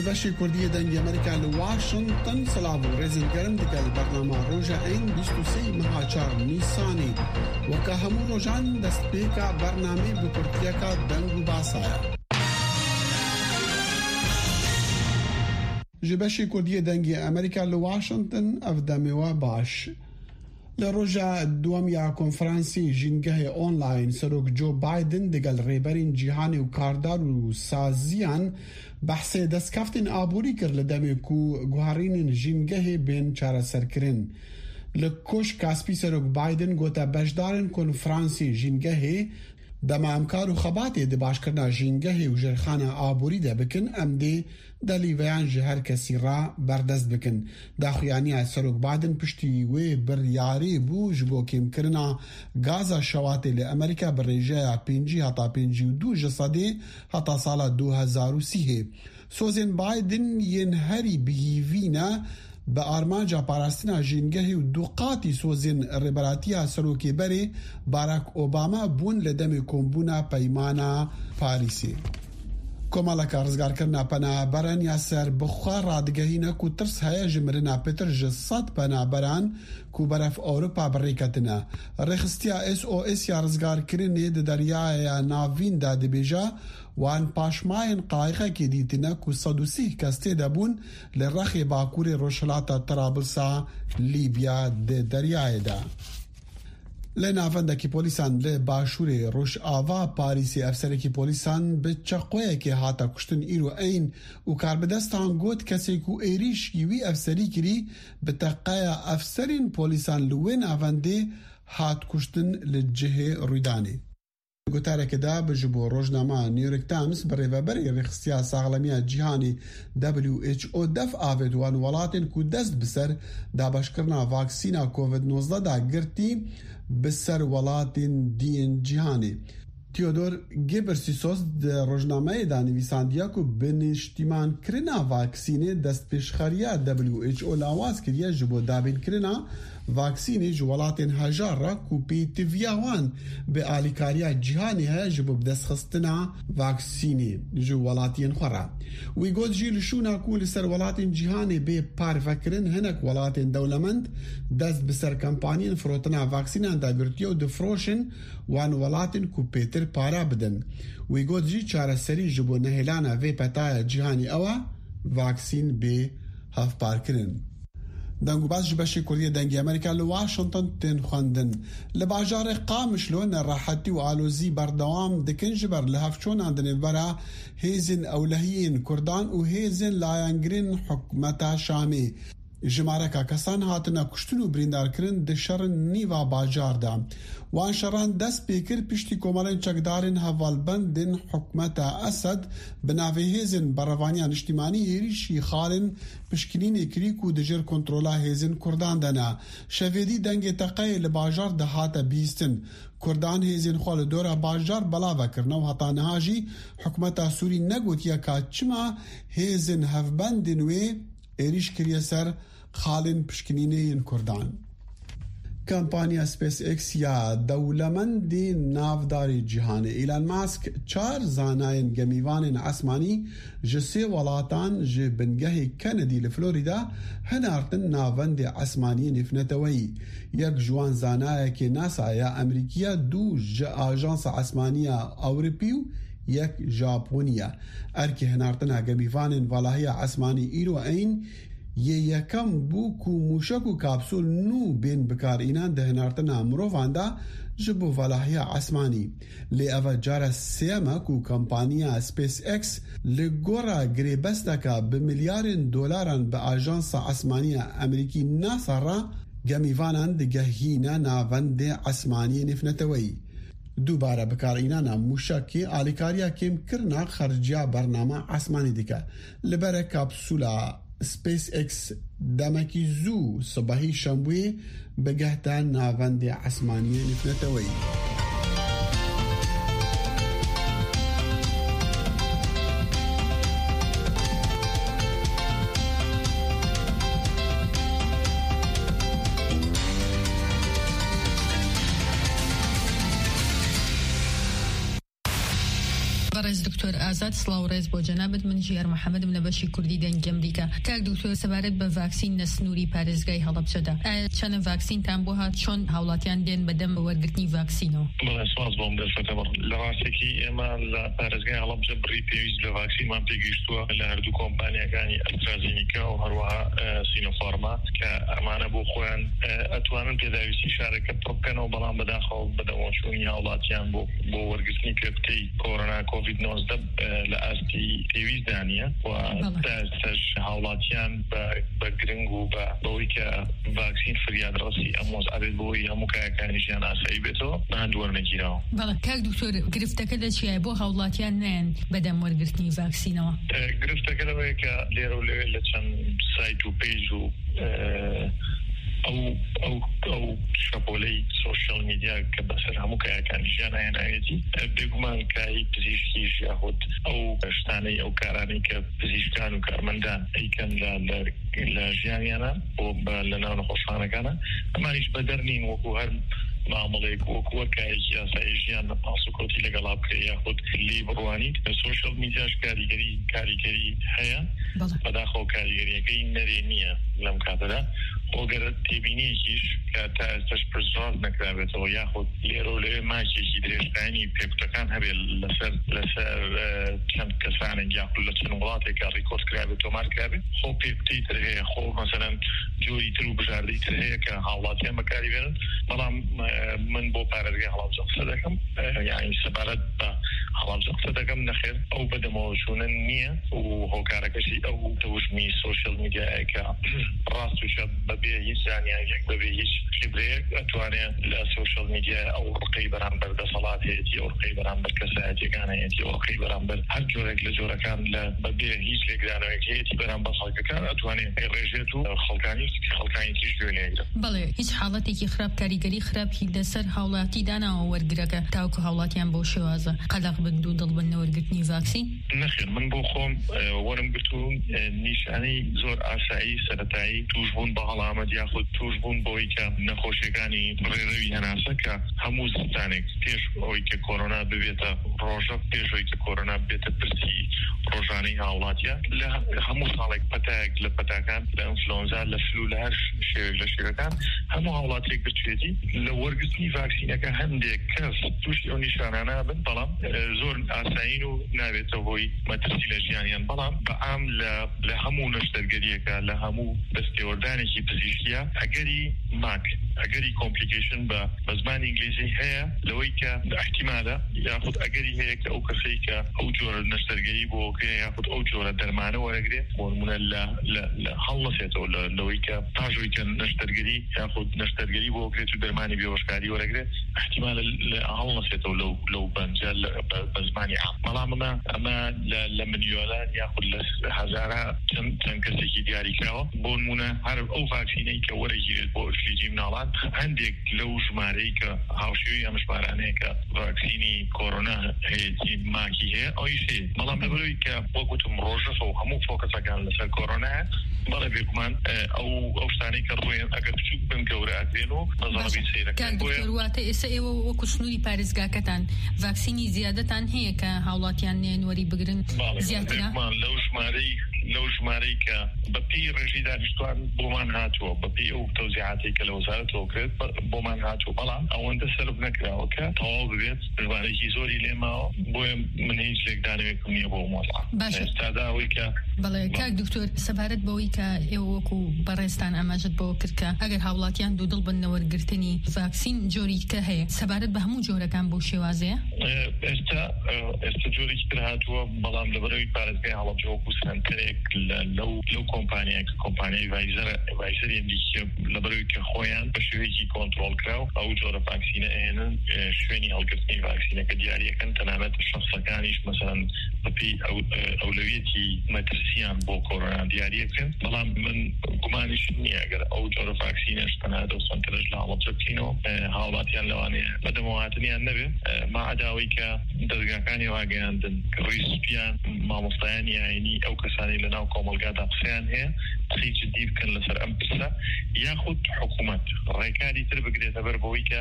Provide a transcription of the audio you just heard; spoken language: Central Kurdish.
جبهه کردی دنگ امریکا لواشنطن سلام رزن گرم دکل برنامه روزا این 23 مهاچار نیسانی و که همون روزان دست پیکا برنامه بکرتیا کا دنگو باسایا جبهه کردی دنگ امریکا لواشنطن افداموا باش لروجا دوامیا کنفرانسی جنگه آنلاین سروک جو بایدن دگل ریبرین جیهانی و کاردار و سازیان بحث دستکفتن آبوری کر لدمی کو گوهارین جنگه بین چاره سرکرین لکوش کاسپی سروک بایدن گوتا بجدارن کنفرانسی جنگه دما امکار و خباتی ده باش کرنا جنگه و جرخانه آبوری ده بکن ام ده دلی ویان جهر کسی را بردست بکن داخویانی سروک بایدن پشتی وی بریاری بو جبو کم کرنا گازا شواتی لامریکا بر ریجه 5 حتا 52 جسدی حتا سال 2030 سوزن بایدن ینهری بهیوینا به آرمانجا پاراستنا جنگه و دوقاتی سوزن ربراتی سروکی بری باراک اوباما بون لدم کومبونا پیمانا پاریسی کومالا کارزگار کرنا پنا بران یا سر بخار رادگهینا کو ترس هیا جمرنا پتر جسد پنا بران کو برف اوروپا بریکتنا رخستیا SOS یا رزگار کرنی د دریای ناوین دا دبیجا وان پاشماین قایقه کی دیتنا کو 130 کسته دبون لرخی باکور روشلاتا طرابلسا لیبیا د دریای دا لنافندکی پولیسان ل باشور روش آوا پاریسی افسرکی پولیسان به چقوی که هاتا کشتن ایرو این و کاربدستان گوت کسی کو ایریش یوی افسری کری به تقایا افسرین پولیسان لوین آونده هات کشتن لجهه رویدانی گوتاره که دا بجبو روزنامه نیویورک تایمز برای وبری رخصتیا ساغلمی جهانی WHO دف آوید وان ولاتن کو دست بسر دا باشکرنا واکسینا کووید 19 دا گرتی بسر ولاتن دین جهانی تیودور گیبرسیسوس در روزنامه دا نویساندیا کو بنشتیمان کرنا واکسینه دست پیشخریا WHO لاواز کریا جبو دابین کرنا واکسینی جوالاتن هجار را کوپی تیویاوان به آلیکاریا جهانی ها جبو بدست خستنا واکسینی جوالاتین خورا وی گود جیل شونا کول سر ولاتن جهانی به پار فکرن هنک ولاتن دولمند دست بسر کمپانین فروتنا واکسینان دا گرتیو دفروشن وان ولاتن کوپیتر پارا بدن وی گود جی چاره سری جبو نهلانا وی پتای جهانی اوا واکسین به هف پار کرن دنگو باز جبهه کردی دنگ امریکا لواشنطن تن خواندن لباجار قامش لون راحتی و آلوزی بردوام دکن جبر لهفچون اندن برا هیزن اولهیین کردان و هیزن لایانگرین حکمتا شامی جمارکا کسان هاتنا کشتن و بریندار کرن دشرن نیوا باجار دا وان شران دست پیکر پشتی کومالین چکدارن حوالبندن حکمتا اسد بناوهیزن بروانیان اجتماعی ایریشی خالن پشکنین اکریکو دجر کنترولا هیزن کردان دنا شویدی دنگ تقای لباجار دهاتا بیستن کردان هیزن خوال دورا باجار بلاوه کرنا و حتا نهاجی حکمتا سوری نگوت یا کاچما هیزن هفبندن وی ایریش کریه سر خالن پشکنینه کردان کمپانیا سپیس ایکس یا دولمند نافداری جهان ایلان ماسک 4 زاناین گمیوان اسمانی جسی ولاتان ج بنگه کندی لفلوریدا هنارتن ناوند اسمانی نفنتوی یک جوان زانای که ناسا یا امریکیا دو ج آژانس اسمانیا اوروپیو یک ژاپونیا ارکی هنارتن گمیوان والای اسمانی ایرو این یکم بو کو موشک و کپسول نو بین بکار اینان دهنارتن امروواندا جبو والای اسمانی لی اوه جارا سیما کو کمپانیا سپیس ایکس لگورا گریبستا که بمیلیارن دولارن به آژانس اسمانی امریکی ناسا را گمیوانان دگهینا ناوند اسمانی نفنتوی دوباره بکار اینانا موشکی آلیکاریا کم کرنا خرجیا برنامه اسمانی دیگه لبره کپسولا سپیس ایکس دمکی زو صبحی شنبوی بگهتان ناوند اسمانی نفنتوی بەڕێز دکتۆر ئازاد سڵاو ڕێز بۆ جەنابەت من ژیار محەممەدم لە بەشی کوردی دەنگی ئەمریکا. کاک دکتۆر سەبارەت بە ڤاکسین لە سنووری پارێزگای هەڵەبجەدا چەنە ڤاکسینتان بۆ هات چۆن هاوڵاتیان دێن بەدەم وەرگرتنی ڤاکسینەوە؟ سپاس بۆم دەستەکەم لە ڕاستێکی ئێمە لە پارێزگای هەڵەبجە بڕی پێویست لە ڤاکسینمان پێگەیشتووە لە هەردوو کۆمپانیەکانی ئەسترازینیکا و هەروەها سینۆفارما کە ئەمانە بۆ خۆیان ئەتوانن پێداویستی شارەکە پڕبکەنەوە بەڵام بەداخەوە بەدەمەچوونی هاوڵاتیان بۆ وەرگرتنی پێبکەی کۆرۆنا کۆڤید 19 لە ئاستی پێویستدانە و داستەش هاوڵاتیان بە گرنگ و بەوەی کە ڤاکسین فریادڕاستی ئەمۆز ئابێت بۆی هەموو کایەکانی ژیان ئاسایی بێتەوە هەندوەرنەگیراوە. بەڵێ کاک دکتۆر گرفتەکە لە چیایە بۆ هاوڵاتیان نەیەن بەدەم وەرگرتنی ڤاکسینەوە؟ گرفتەکە لەوەیە کە لێرە و لەوێ لە چەند سایت و پیج و ئەو شەپۆلەی سۆشیال میدیا کە بەسەر هەموو کایەکانی ژیان هێناوێتی بێگومان کایی پزیشکیش یاخود ئەو شتانەی ئەو کارانەی کە پزیشکان و کارمەندان ئەیکەن لە ژیانیانە بۆ لە ناو نەخۆشخانەکانە ئەمانیش بەدەرنین وەکو هەر معاملەیەک وەکووە کایەکی یاسایی ژیان ئاسوکۆتی لەگەڵا بکە یاخود لی بڕوانیت سۆشیال میدیاش کاریگەری هەیە بەداخەوە کاریگەریەکەی نەرێ نییە لەم کاتەدا ئۆگەرە تێبینیەکیش کە تا ئێستاش پرسڕاز نەکرابێتەوە یاخود لێرە و لەوێ ماچێکی درێژخانی پێکوتەکان هەبێت لەسەر چەند کەسانێک یاخود لە چەند وڵاتێکا ڕیکۆرد کرابێت تۆمار کرابێت خۆ پێکوتەی تر هەیە خۆ مەسەلەن جۆری تر و بژاردەی تر هەیە کە هاوڵاتیان بەکاری بێنن بەڵام من بۆ پارێزگای هەڵەبجە قسە دەکەم یعنی سەبارەت بە هەڵەبجە قسە دەکەم نەخێر ئەو بەدەمەوەچوونە نییە و هۆکارەکەشی ئەو تەوژمی سۆشیال میدیایە کە ڕاست و شەب بەبێ هیچ زانیاریەک بەبێ هیچ خبرەیەک ئەتوانێت لە سۆشیال میدیا ئەو ڕقەی بەرامبەر دەسەڵات هەیەتی ئەو ڕقەی بەرامبەر کەسایەتیەکان هەیەتی ئەو ڕقەی بەرامبەر هەر جۆرێک لە جۆرەکان لە بەبێ هیچ لێکدانەوەیەک هەیەتی بەرامبەر خەڵکەکان ئەتوانێت ڕێژێت و خەڵکانی تیش گوێنێگرێت. بەڵێ هیچ حاڵەتێکی خراپ کاریگەری خراپی لەسەر هاوڵاتی داناوە وەرگرەکە تاوکو هاوڵاتیان بۆ شێوازە قەلق بن و دڵبن وەرگرتنی ڤاکسین؟ نەخێر من بۆ خۆم وەرم گرتوون نیشانەی زۆر ئاسایی سەرەتایی توشبوون بە هەڵامەت یاخود توشبوون بۆی کە نەخۆشیەکانی ڕێڕەوی هەناسە کە هەموو زستانێک پێش ئەوەی کە کۆرۆنا ببێتە ڕۆژە پێشەوەی کە کۆرۆنا بێتە پرسی ڕۆژانەی هاوڵاتیە لە هەموو ساڵێک پەتایەک لە پەتاکان لە ئەنفلۆنزا لە فلو لە هەر شێوێک لە شێوەکان هەموو هاوڵاتێک گرتوێتی لە وەرگرتنی ڤاکسینەکە هەندێک کەس تووشی ئەو نیشانانە بن بەڵام زۆر ئاساین و ناوێتە هۆی مەترسی لە ژیانیان بەڵام بەعام لە هەموو نەشتەرگەریەکە لە هەموو دەستێوەردانێکی پزیشکیە ئەگەری کۆمپلیکیشن بە زمانی ئینگلیزی هەیە لەوەی کە احتیمالە یاخود ئەگەری هەیە کە ئەو کەسەی کە ئەو جۆرە نەشتەرگەری بۆ کە یاخود ئەو جۆرە دەرمانە وەرەگرێت بۆ نمونە لە هەڵنەسێتەوە لەوەی کە پاژۆی کە نەشتەرگەری یاخود نەشتەرگەری بۆ بکرێت و دەرمانی بێهۆشکاری وەرەگرێت احتیمالە هەڵنەسێتەوە لەو بەنجە بە زمانی عام بەڵام ئەمە لە ملیۆنان یاخود لە هەزارە چەند کەسێکی دیاریکراوە بۆ نمونە هەر ئەو ڤاکسینەی کە وەرەگیرێت بۆ ئوشلیجی مناڵان هەندێک لەو ژمارەی کە هاوشێوی ئەم ژمارانەیە کە ڤاکسینی کۆرۆنا هەیەی ماکی هەیە ئەویش هەیە بەڵام لەبەرەوەی کە وەگوتم ڕۆژەفە و هەموو فۆکەسەکان لەسەر کۆرۆنا بەڵێ بێگومان ئەو شتانەی کە ڕۆیان ئەگەر بچووک بن گەورە ئەکرێن و مەزاڵی سەیرەکان واتە ئێستا ئێوە وەکو سنووری پارێزگاکەتان ڤاکسینی زیادەتان هەیە کە هاوڵاتیان نێن وەری بگرن زیاترە لەو ژمارەی کە بەپی ڕێژی دانیشتوان بۆمان هاتووە بەپی ئەو تەوزیعاتی کە لە وەزارەتەوە کرێت بۆمان هاتووە بەڵام ئەوەندە سەرب نەکراوە کە تەواو ببێت ژمارەیەکی زۆری لێماوە بۆیە من هیچ لێکدانەوەیەکم نییە بۆ مۆڵ ئێستادا ئەوەی کە بەڵێ کاک دکتۆر سەبارەت بەوەی کە ئێوە وەکو بەڕێستان ئاماژت بەوە کرد کە ئەگەر هاوڵاتیان دوودڵ بن وەرگرتنی ڤاکسین جۆریکە هەیە سەبارەت بە هەموو جۆرەکان بۆ شێوازەیە؟ ئێستا جۆرێکی تر هاتووە بەڵام لەبەرەوەی پارێزگای هەڵەبجە وەکو سنتەرێک لەو کۆمپانیای ڤایزەری ئەمریکی لەبەرەوەی کە خۆیان بە شێوەیەکی کۆنتڕۆڵ کراو ئەو جۆرە ڤاکسینە ئێنن شوێنی هەڵگرتنی ڤاکسینەکە دیاریەکەن تەنانەت شەخصەکانیش مەسەڵەن بەپی ئەولەویەتی مەترسیان بۆ کۆرۆنا دیاریەکەن بەڵام من گومانیش نییە ئەگەر ئەو جۆرە ڤاکسینەش تەنانەت ئەو سنتەرش لە هەڵەبجە بکەینەوە هاوڵاتیان لەوانەیە بەدەمەواتنیان نەبێت مەعەداوەی کە دەستگاکانی واگەیاندن ڕیسپیان مامۆستایانی یاینی ئەو کەسانی لەناو کۆمەلگادا قسەیان هەیە قسەی جدی بکەن لەسەر ئەم پرسە یاخود حکوومەت ڕێکاری تر بگرێتە بەر بەوەی کە